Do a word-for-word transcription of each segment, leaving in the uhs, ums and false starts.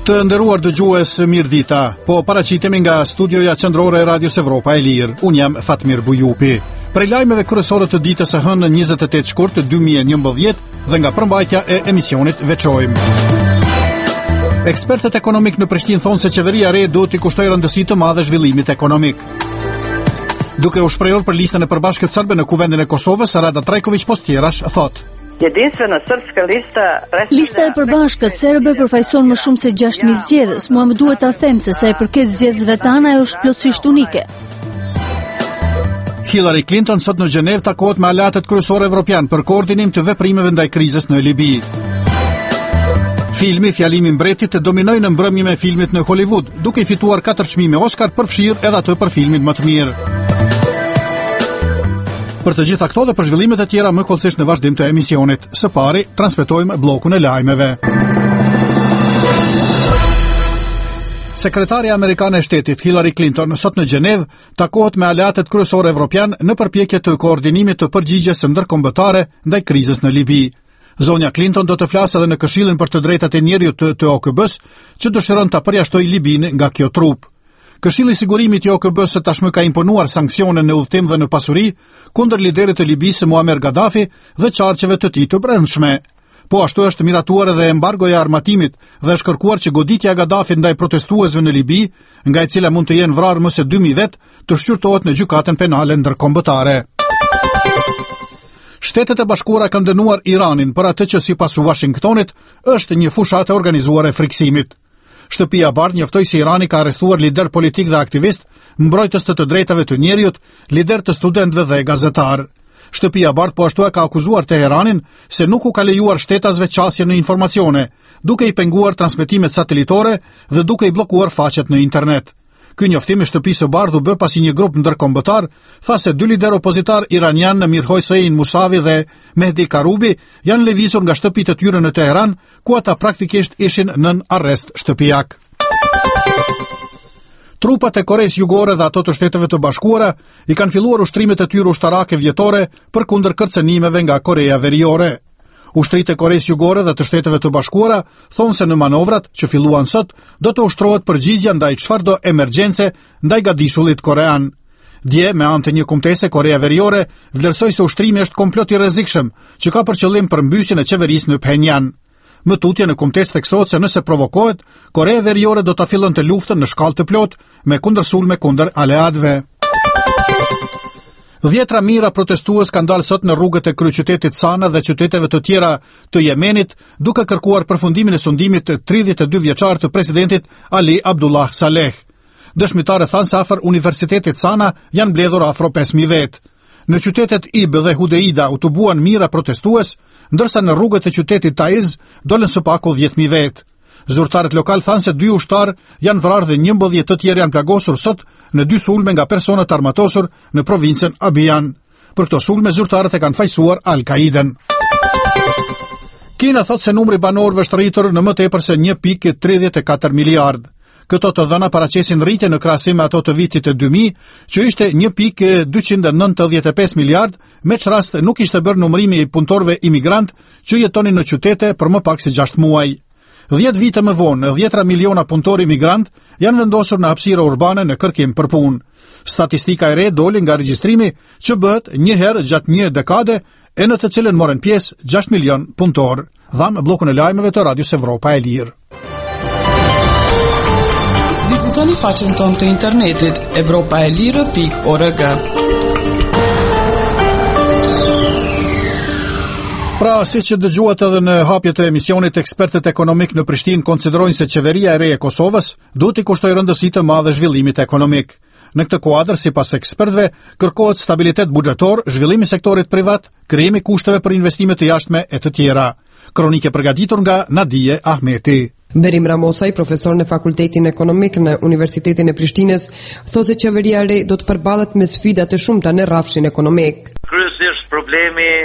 Të nderuar dëgjues, mirëdita. Po paraqitemi nga studioja qendrore e Radios Evropa e Lirë. Unë jam Fatmir Bujupi. Prej lajmeve kryesore të ditës së hënë njëzet e tetë shkurt dy mijë e njëmbëdhjetë dhe nga përmbajtja e emisionit veçojmë. Ekspertët ekonomik në Prishtinë thonë se qeveria re duhet i kushtoj rëndësi të madhe zhvillimit ekonomik. Duke u shprehur për listën e përbashkët serbe në kuvendin e Kosovës, Rada Trajković Postjerash thotë: Jedinstvena srpska lista Lista e përbashkët serbe përfaqëson më shumë se gjashtë mijë zgjedhës. Mua më duhet ta them se sa i përket zgjedhësve tana ajo është plotësisht unike. Hillary Clinton sot në Gjenevë takohet me aleatët kryesorë evropian për koordinim të veprimeve ndaj krizës në Libi. Filmi Fjalimi i Mbretit dominoi në mbrëmje me filmit në Hollywood, duke i fituar katër çmime Oscar, përfshirë edhe atë për filmin më të mirë. Për të gjitha këto dhe për zhvillimet e tjera më kollësisht në vazhdim të emisionit. Së pari, transmetojmë bllokun e lajmeve. Sekretarja amerikane e shtetit Hillary Clinton sot në Gjenevë takohet me aleatët kryesorë evropian në përpjekje të koordinimit të përgjigjes së ndërkombëtare ndaj krizës në Libi. Zonja Clinton do të flasë edhe në Këshillin për të drejtat e njerëzit të T O K B-s, që dëshiron ta përjashtojë Libin nga kjo trup. Këshilli i Sigurimit i O K B-s tashmë ka imponuar sanksione në udhëtim dhe në pasuri kundër liderit të Libisë Muammar Gaddafi dhe qarqeve të tij të brendshme. Po ashtu është miratuar edhe embargoja e armatimit dhe është kërkuar që goditja e Gaddafit ndaj protestuesve në Libi, nga e cila mund të jenë vrarë më se dy mijë vet, të shqyrtohet në gjykatën penale ndërkombëtare. Shtetet e Bashkuara kanë dënuar Iranin për atë që sipas Washingtonit është një fushatë e organizuar e friksimit. Shtëpia Bardh njoftoi se Irani ka arrestuar lider politik dhe aktivist, mbrojtës të të drejtave të njerëzit, lider të studentëve dhe gazetar. Shtëpia Bardh po ashtu e ka akuzuar Teheranin se nuk u ka lejuar shtetasve qasje në informacione, duke i penguar transmetimet satelitore dhe duke i bllokuar faqet në internet. Ky njoftim i shtëpisë së Bardh u bë pasi një grup ndërkombëtar tha se dy lider opozitar iranian Mir Hossein Musavi dhe Mehdi Karubi janë lëvizur nga shtëpitë e tyre në Teheran, ku ata praktikisht ishin nën arrest shtëpiak. Trupat e Koreas Jugore dhe ato të Shteteve të Bashkuara i kanë filluar ushtrimet e tyre ushtarake vjetore përkundër kërcënimeve nga Korea Veriore. Ushtrit e Koreas Jugore dhe të Shteteve të Bashkuara thonë se në manovrat që filluan sot do të ushtrohet përgjigja ndaj çfarëdo emergjence ndaj gadishullit korean. Dje, me anë të një kumtese, Korea Veriore vlerësoi se ushtrimi është komplot i rrezikshëm që ka për qëllim përmbysjen e qeverisë në Phenjan. Më tutje në kumtesë theksohet se nëse provokohet, Korea Veriore do ta fillonte luftën në shkallë të plotë me kundërsulme kundër aleatëve. Dhjetra mijëra protestues kanë dalë sot në rrugët e kryeqytetit Sana dhe qyteteve të tjera të Jemenit, duke kërkuar përfundimin e sundimit të tridhjetë e dy vjeçar të presidentit Ali Abdullah Saleh. Dëshmitarët thanë se afër Universitetit Sana janë mbledhur afro pesë mijë vet. Në qytetet Ib dhe Hudeida u tubuan mijëra protestues, ndërsa në rrugët e qytetit Taiz dolën së paku dhjetë mijë vet. Zyrtarët lokal thanë se dy ushtar janë vrarë dhe njëmbëdhjetë të tjerë janë plagosur sot në dy sulme nga personat armatosur në provincën Abiyan. Për këto sulme zyrtarët e kanë fajsuar Al-Qaiden. Kina thotë se numri banorëve është rritur në më tepër se një pikë tridhjetë e katër miliardë. Këto të dhëna paraqesin rritje në krahasim me ato të vitit të dy mijë, që ishte një pikë dyqind e nëntëdhjetë e pesë miliardë, me që rast nuk ishte bërë numrimi i punëtorëve imigrant që jetonin në qytete për më pak se gjashtë muaj. dhjetë vite më vonë, dhjetra miliona punëtorë imigrant janë vendosur në hapësira urbane në kërkim për punë. Statistika e re doli nga regjistrimi që bëhet një herë gjatë një dekade e në të cilën morën pjesë gjashtë milion punëtorë. Dhamë bllokun e lajmeve të Radios Evropa e Lirë. Vizitoni faqen tonë të internetit evropaelire pikë org. Pra, si që dëgjuat edhe në hapje të emisionit, ekspertët ekonomik në Prishtinë konsiderojnë se qeveria e re e Kosovës duhet i kushtoj rëndësi të madhe zhvillimit ekonomik. Në këtë kuadër, sipas ekspertëve, kërkohet stabilitet buxhetor, zhvillimi i sektorit privat, krijimi kushteve për investime të jashtme e të tjera. Kronike përgatitur nga Nadije Ahmeti. Berim Ramosaj, profesor në Fakultetin Ekonomik në Universitetin e Prishtinës, thosë se qeveria e re do të përballet me sfida të shumta në rrafshin ekonomik. Kryesisht problemi rreth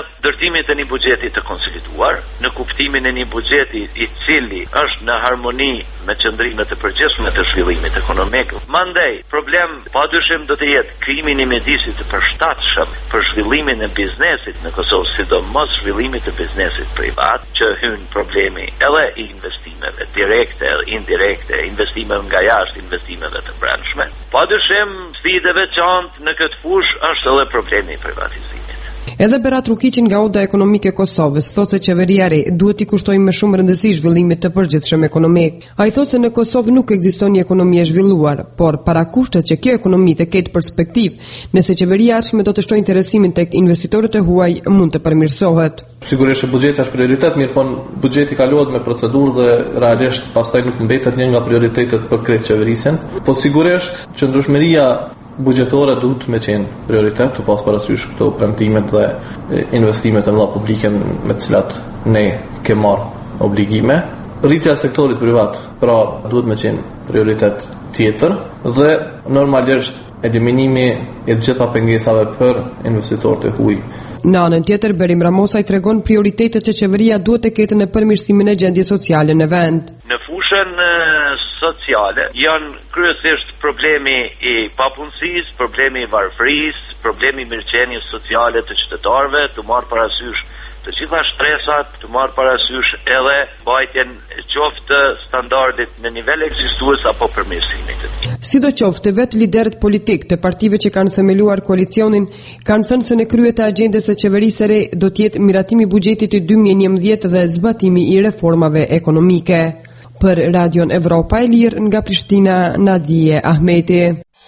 ndërtimit të një buxheti të konsoliduar, në kuptimin e një buxheti i cili është në harmoni me qëndrimet e përgjithshme të zhvillimit ekonomik. Mandej, problem padyshim do të jetë krijimi i mjedisit të përshtatshëm për zhvillimin e biznesit në Kosovë, sidomos zhvillimit të biznesit privat, që hyn problemi edhe i investimeve direkte edhe indirekte, investimeve nga jashtë, investimeve të brendshme. Padyshim, sfidë e veçantë në këtë fushë është edhe problemi i privatizimit. Edhe Berat Rukiqi nga Oda Ekonomike e Kosovës thotë se qeveria e re duhet i kushtojë më shumë rëndësi zhvillimit të përgjithshëm ekonomik. Ai thotë se në Kosovë nuk ekziston një ekonomi e zhvilluar, por para kushtet që kjo ekonomi të ketë perspektivë, nëse qeveria e ardhshme do të shtojë interesimin tek investitorët e huaj, mund të përmirësohet. Sigurisht që buxheti është prioritet, mirë po buxheti kalohet me procedurë dhe realisht pastaj nuk mbetet një nga prioritetet për krejt qeverisjen. Po sigurisht që ndryshmëria buxhetore duhet me qenë prioritet, të pas parasysh këto premtimet dhe investimet e mëdha publike me të cilat ne kemi marrë obligime. Rritja e sektorit privat, pra duhet me qenë prioritet tjetër dhe normalisht eliminimi i të gjitha pengesave për investitorët e huaj. Në anën tjetër, Berim Ramosaj tregon prioritetet që qeveria duhet të ketë në përmirësimin e gjendjes sociale në vend. Në fushën sociale janë kryesisht problemi i papunësisë, problemi i varfërisë, problemi i mirëqenies sociale të qytetarëve, të marrë parasysh të gjitha shtresat, të marrë parasysh edhe mbajtjen qoftë të standardit në nivel ekzistues apo përmirësimit të tij. Sidoqoftë, vetë liderët politik të partive që kanë themeluar koalicionin kanë thënë se në krye të agjendës së qeverisë së re do të jetë miratimi i buxhetit të dy mijë e njëmbëdhjetë dhe zbatimi i reformave ekonomike. Për Radion Evropa e Lirë nga Prishtina, Nadije Ahmeti.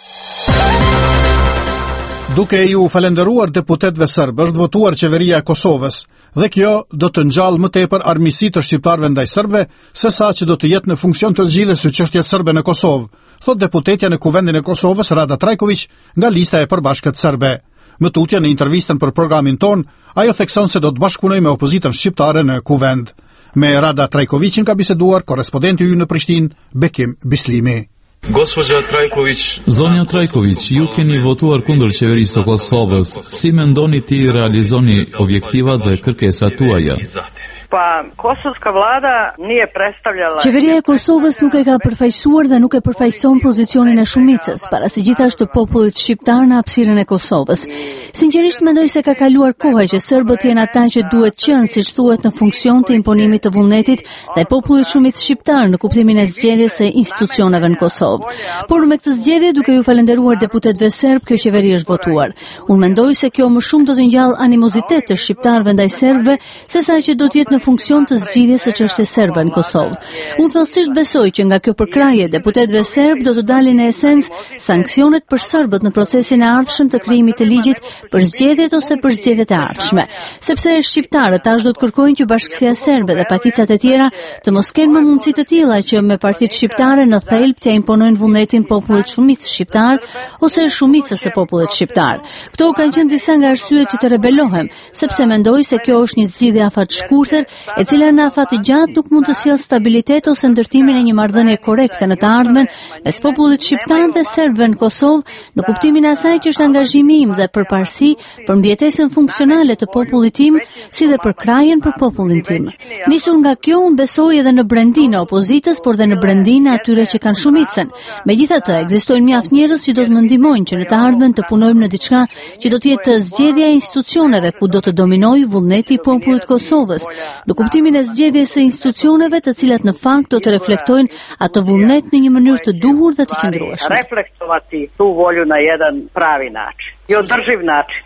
Duke ju falenderuar deputetëve serbë, është votuar qeveria e Kosovës, dhe kjo do të ngjallë më tepër armiqësi të shqiptarëve ndaj serbëve, sesa që do të jetë në funksion të zgjidhjes së çështjes serbe në Kosovë, thot deputetja në Kuvendin e Kosovës Rada Trajković nga lista e përbashkët serbe. Më tutje në intervistën për programin ton, ajo thekson se do të bashkëpunojë me opozitën shqiptare në Kuvend. Me Rada Trajkovićin ka biseduar korrespondenti ynë në Prishtinë, Bekim Bislimi. Gospođa Trajković, Zonja Trajković, ju keni votuar kundër qeverisë së Kosovës. Si mendoni ti realizoni objektivat dhe kërkesat tuaja? Pa kosovska vlada nije predstavljala. Qeveria e Kosovës nuk e ka përfaqësuar dhe nuk e përfaqëson pozicionin e shumicës, para si gjithashtu popullit shqiptar në hapësirën e Kosovës. Sinqerisht mendoj se ka kaluar koha që serbët janë ata që duhet qenë, siç thuhet, në funksion të imponimit të vullnetit dhe popullit shumicë shqiptar në kuptimin e zgjedhjes së institucioneve në Kosovë. Por me këtë zgjedhje, duke ju falenderuar deputetëve serb, kjo qeveri është votuar. Unë mendoj se kjo më shumë do të ngjallë animozitet të shqiptarëve ndaj serbëve, sesa që do të jetë në funksion të zgjidhjes së çështjes serbe në Kosovë. Unë thellësisht besoj që nga kjo përkrahje deputetëve serb do të dalin në esencë sanksionet për serbët në procesin e ardhshëm të krijimit të ligjit për zgjedhjet ose për zgjedhjet e ardhshme, sepse shqiptarët tash do të kërkojnë që bashkësia serbe dhe pakicat e tjera të mos kenë më mundësi të tilla që me partitë shqiptare në thelb të imponojnë vullnetin popullit shumicës shqiptar ose shumicës së popullit shqiptar. Këto kanë qenë disa nga arsyet që të rebelohem, sepse mendoj se kjo është një zgjidhje afat shkurtër, e cila në afat të gjatë nuk mund të sjellë stabilitet ose ndërtimin e një marrëdhënie korrekte në të ardhmen mes popullit shqiptar dhe serbëve në Kosovë, në kuptimin e asaj që është angazhimi im dhe përparësi për mbijetesën funksionale të popullit tim, si dhe për krajën për popullin tim. Nisur nga kjo, unë besoj edhe në brendinë e opozitës, por dhe në brendinë e atyre që kanë shumicën. Megjithatë, ekzistojnë mjaft njerëz që do të më ndihmojnë që në të ardhmen të punojmë në diçka që do të jetë zgjedhja e institucioneve ku do të dominojë vullneti i popullit Kosovës, në kuptimin e zgjedhjes së institucioneve të cilat në fakt do të reflektojnë atë vullnet në një mënyrë të duhur dhe të qëndrueshme. Reflektovati tu volju na jedan pravi način i održiv način.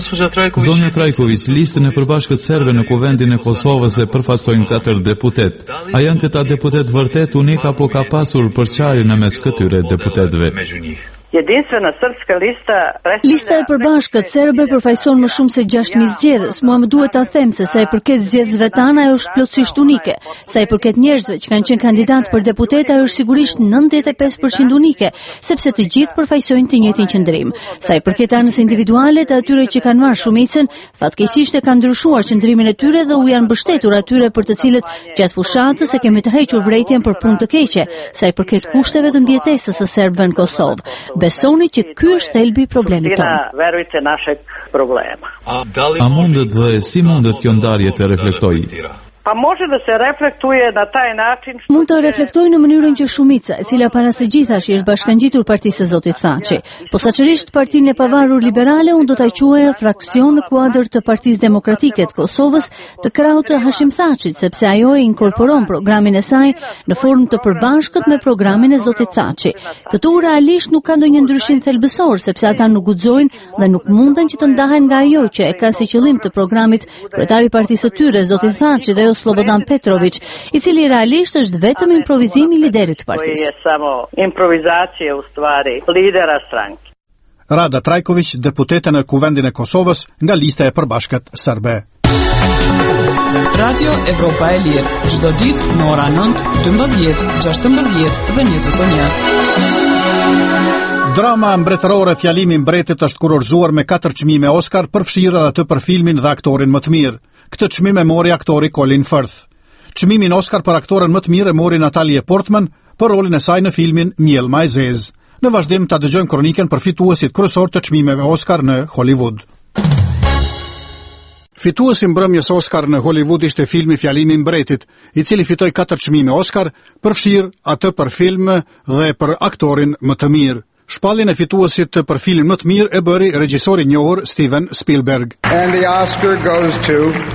Zonja Trajković, listën e përbashkët serbe në Kuvendin e Kosovës e përfaqësojnë katër deputet. A janë këta deputet vërtet unik apo ka pasur përçarje në mes këtyre deputetëve? Jedinstvena srpska lista Lista e përbashkët serbe përfaqëson më shumë se gjashtë mijë zgjedhës. Mua më duhet ta them se sa i përket zgjedhësve tana ajo është plotësisht unike. Sa i përket njerëzve që kanë qenë kandidat për deputet ajo është sigurisht nëntëdhjetë e pesë përqind unike, sepse të gjithë përfaqësojnë të njëjtin qëndrim. Sa i përket anës individuale të atyre që kanë marrë shumicën, fatkeqësisht e kanë ndryshuar qëndrimin e tyre dhe u janë mbështetur atyre për të cilët gjatë fushatës e kemi tërhequr vërejtjen për punë të keqe. Sa i përket kushteve të mbijetesës së serbëve në Kosovë, Besoni që ky është thelbi i problemit tonë. Verujte našeg problema. A mundet dhe si mundet kjo ndarje të reflektojë? Pa može da se reflektuje na taj način što Mund të reflektojë në mënyrën që shumica, e cila para së gjithash është bashkangjitur partisë së Zotit Thaçi. Posaçërisht Partinë e Pavarur Liberale unë do ta quaja fraksion në kuadër të Partisë Demokratike të Kosovës, të krahut të Hashim Thaçit, sepse ajo e inkorporon programin e saj në formë të përbashkët me programin e Zotit Thaçi. Këtu realisht nuk ka ndonjë ndryshim thelbësor, sepse ata nuk guxojnë dhe nuk munden që të ndahen nga ajo që e ka si qëllim të programit kryetari i partisë së tyre, Zoti Thaçi dhe Slobodan Petrović, i cili realisht është vetëm improvizim i liderit të partisë. je samo improvizacija u stvari lidera stranke. Rada Trajković, deputete në Kuvendin e Kosovës nga lista e përbashkët serbe. Radio Evropa e Lirë, çdo ditë në ora nëntë, dymbëdhjetë, gjashtëmbëdhjetë dhe njëzet e një. Drama mbretërore Fjalimi i Mbretit është kurorzuar me katër çmime Oscar, përfshirë edhe atë për filmin dhe aktorin më të mirë. Këtë çmim e mori aktori Colin Firth. Çmimin Oscar për aktoren më të mirë e mori Natalie Portman për rolin e saj në filmin Mjelma e zezë. Në vazhdim ta dëgjojmë kroniken për fituesit kryesor të çmimeve Oscar në Hollywood. Fituesi i mbrëmjes Oscar në Hollywood ishte filmi Fjalimi i Mbretit, i cili fitoi katër çmime Oscar, përfshirë atë për film dhe për aktorin më të mirë. Shpalljen e fituesit për filmin më të mirë e bëri regjisori i njohur Steven Spielberg. And the Oscar goes to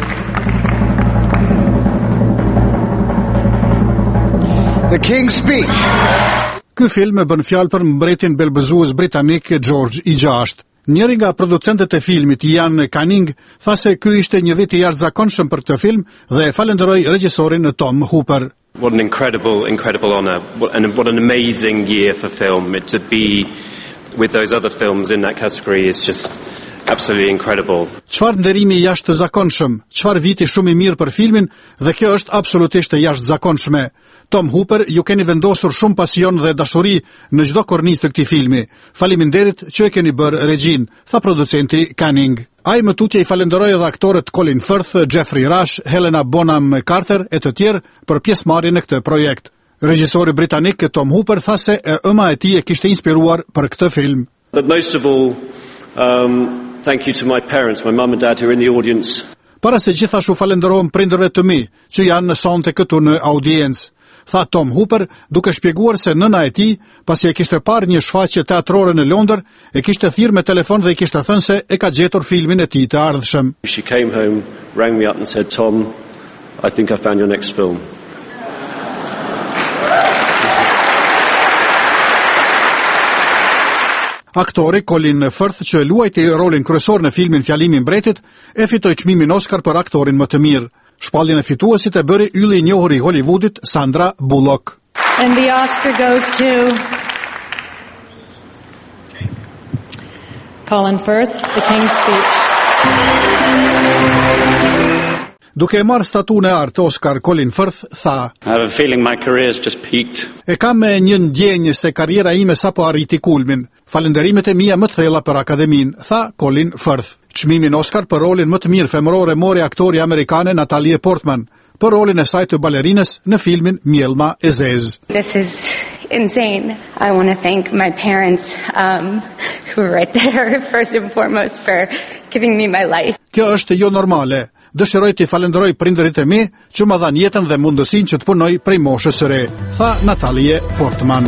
The King's Speech. Ky film e bën fjalë për mbretin belbëzues britanik George i gjashtë. Njëri nga producentët e filmit, Ian Canning, tha se ky ishte një vit i jashtëzakonshëm për këtë film dhe falënderoi regjisorin Tom Hooper. What an incredible, incredible honor. What, and what an amazing year for film. It, to be with those other films in that category is just absolutely incredible. Çfarë nderimi i jashtëzakonshëm, çfarë viti shumë i mirë për filmin dhe kjo është absolutisht e jashtëzakonshme. Tom Hooper ju keni vendosur shumë pasion dhe dashuri në çdo kornizë të këtij filmi. Faleminderit që e keni bërë regjin, tha producenti Canning. Ai më tutje i falenderoi edhe aktorët Colin Firth, Jeffrey Rush, Helena Bonham Carter e të tjerë për pjesëmarrjen në këtë projekt. Regjisori britanik Tom Hooper tha se e ëma e tij e kishte inspiruar për këtë film. But most of all, um, thank you to my parents, my mum and dad who are in the audience. Para se gjithashtu falenderojmë prindërve të mi që janë në sonte këtu në audiencë, tha Tom Hooper, duke shpjeguar se nëna e tij, pasi e kishte parë një shfaqje teatrore në Londër, e kishte thirrë me telefon dhe i kishte thënë se e ka gjetur filmin e tij të ardhshëm. She came home, rang me up and said, Tom, I think I found your next film. Aktori Colin Firth, që luajti rolin kryesor në filmin Fjalimi i Mbretit, e fitoi çmimin Oscar për aktorin më të mirë. Shpalljen e fituesit e bëri ylli i njohur i Hollywoodit Sandra Bullock. And the Oscar goes to Colin Firth, The King's Speech. Duke e marrë statun e artë Oscar, Colin Firth tha: I have a feeling my career's just peaked. E kam me një ndjenjë se karriera ime sapo arriti kulmin. Falënderimet e mia më të thella për Akademin, tha Colin Firth. Çmimin Oscar për rolin më të mirë femëror e mori aktori amerikane Natalie Portman për rolin e saj të balerinës në filmin Mjelma e zezë. This is insane. I want to thank my parents um, who were right there first and foremost for giving me my life. Kjo është jo normale. Dëshiroj të falenderoj prindërit e mi që më dhanë jetën dhe mundësinë që të punoj prej moshës së re, tha Natalie Portman.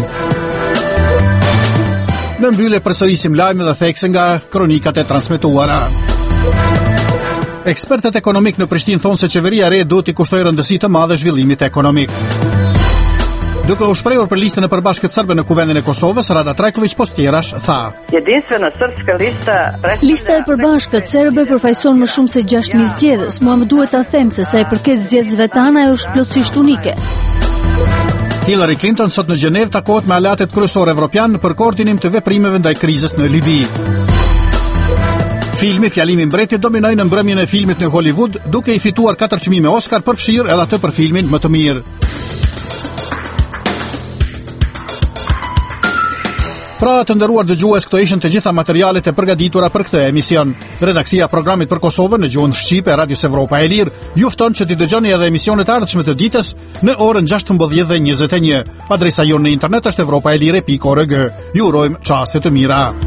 Në mbyllje përsërisim lajme dhe thekse nga kronikat e transmetuara. Ekspertët ekonomik në Prishtinë thonë se qeveria e re duhet i kushtoj rëndësi të madhe zhvillimit ekonomik. Duke u shprehur për listën e përbashkët serbe në Kuvendin e Kosovës, Rada Trajković Postjerash tha: Jedinstvena srpska lista Lista e përbashkët serbe përfaqëson më shumë se gjashtë mijë zgjedhës. Mua më duhet ta them se sa i përket zgjedhësve tana ajo është plotësisht unike. Hillary Clinton sot në Gjenev takohet me aleatet kryesorë evropian për koordinim të veprimeve ndaj krizës në Libi. Filmi Fjalimi i Mbretit dominoi në mbrëmjen e filmit në Hollywood, duke i fituar katër çmime Oscar, përfshirë edhe atë për filmin më të mirë. Pra të nderuar dëgjues, këto ishin të gjitha materialet e përgatitura për këtë emision. Redaksia e programit për Kosovën në gjuhën shqipe e Radios Evropa e Lirë ju fton që t'i dëgjoni edhe emisionet e ardhshme të ditës në orën gjashtëmbëdhjetë dhe njëzet e një. Adresa jonë në internet është evropaelire pikë org. Ju urojmë çaste të mira.